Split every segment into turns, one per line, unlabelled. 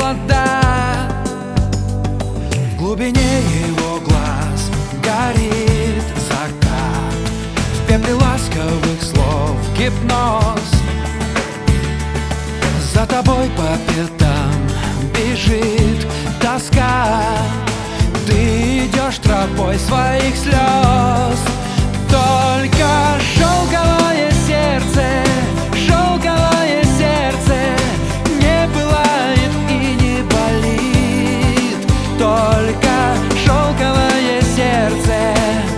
холода. В глубине его глаз горит закат, в пепле ласковых слов гипноз. За тобой по пятам бежит тоска, ты идешь тропой своих слез. Только шелковое сердце не пылает и не болит. Только шелковое сердце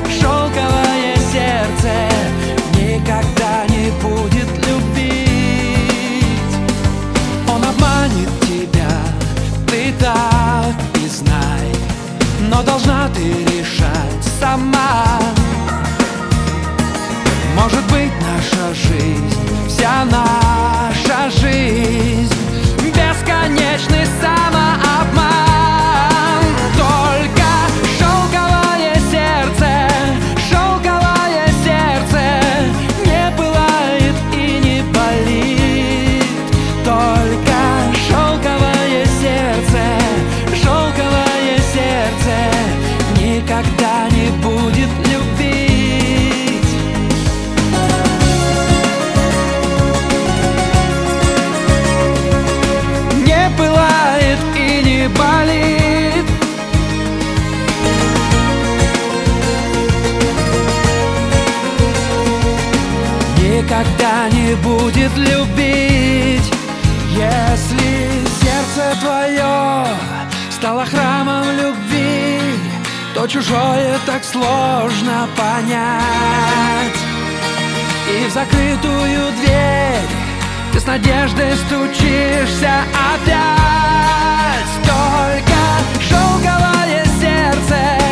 никогда не будет любить. Он обманет тебя, ты так и знай, но должна ты решать сама. Может быть, наша жизнь, вся наша жизнь бесконечный самообман. Только шелковое сердце не пылает и не болит. Только шелковое сердце никогда не будет любить. Пылает и не болит. Никогда не будет любить. Если сердце твое стало храмом любви, то чужое так сложно понять. И в закрытую дверь ты с надеждой стучишься опять. Только шелковое сердце